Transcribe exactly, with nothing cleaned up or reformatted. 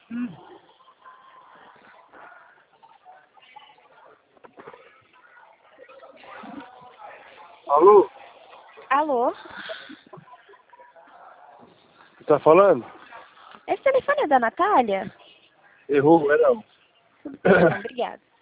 Alô? Alô? Tá falando? Esse telefone é da Natália? Errou, é não. Tudo bem, então, obrigada.